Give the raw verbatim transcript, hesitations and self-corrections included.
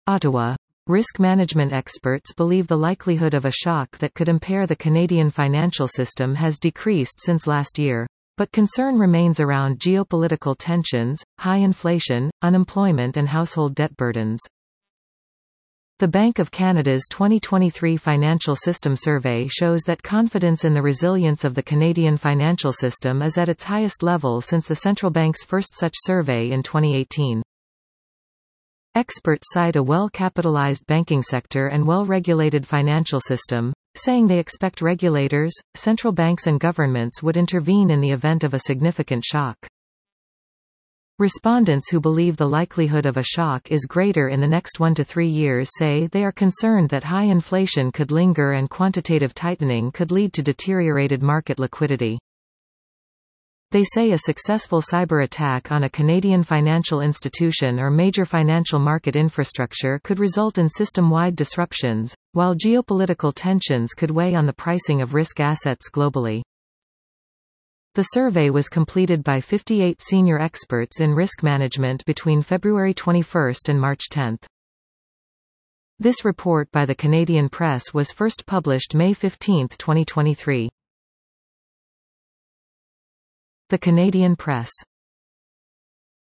Ottawa. Risk management experts believe the likelihood of a shock that could impair the Canadian financial system has decreased since last year, but concern remains around geopolitical tensions, high inflation, unemployment and household debt burdens. The Bank of Canada's twenty twenty-three Financial System Survey shows that confidence in the resilience of the Canadian financial system is at its highest level since the central bank's first such survey in twenty eighteen. Experts cite a well-capitalized banking sector and well-regulated financial system, saying they expect regulators, central banks and governments would intervene in the event of a significant shock. Respondents who believe the likelihood of a shock is greater in the next one to three years say they are concerned that high inflation could linger and quantitative tightening could lead to deteriorated market liquidity. They say a successful cyber attack on a Canadian financial institution or major financial market infrastructure could result in system-wide disruptions, while geopolitical tensions could weigh on the pricing of risk assets globally. The survey was completed by fifty-eight senior experts in risk management between February twenty-first and March tenth. This report by the Canadian Press was first published May fifteenth, twenty twenty-three. The Canadian Press.